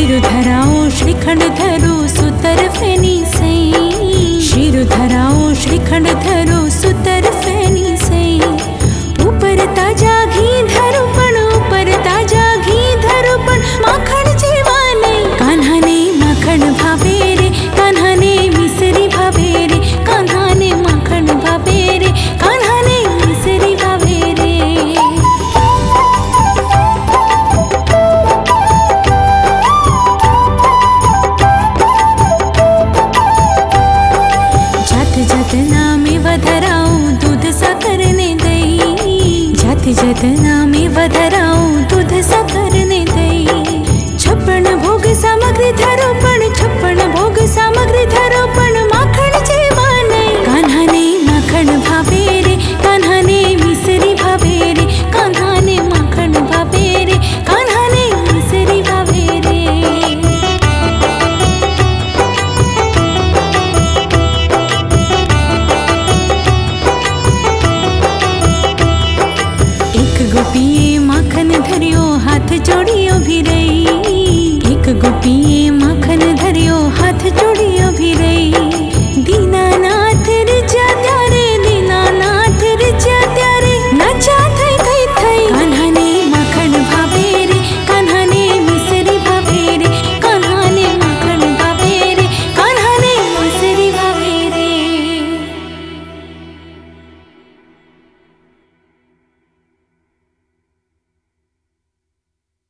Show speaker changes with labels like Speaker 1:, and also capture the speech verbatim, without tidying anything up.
Speaker 1: शिर धराओ श्रीखंड धरो सुतर फेनी सई। शिर धराओ श्रीखंड धरो सुतर फेनी सई। ऊपर ताजा घी धरो पण ऊपर ताजा घी धरो पण माखण जेवा नहीं। कान्हा ने माखण भावे रे कान्हा ने मिसरी भावे रे कान्हा ने माखण भावे रे कान्हा ने मिसरी भावे रे। जात जात नामे वधराऊं दूध साकर ने दई। जात जात नामे वधराऊं दूध साकर ने दई। छप्पन भोग सामग्री धरो पण छप्पन भोग सामग्री धरो पण माखण जेवा नहीं। कान्हा ने माखण भावे रे कान्हा ने मिसरी भावे रे कान्हा ने माखण भावे रे कान्हा ने मिसरी भावे रे। एक गोपीए माखन धरियो हाथ जोड़ी